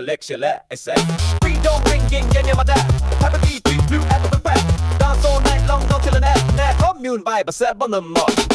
collection, I say. Freedom ringing, 게임마다 type of beat, blue, apple, and fat. Dance all night long, don't till an app. Commune vibe, 7 on the mark.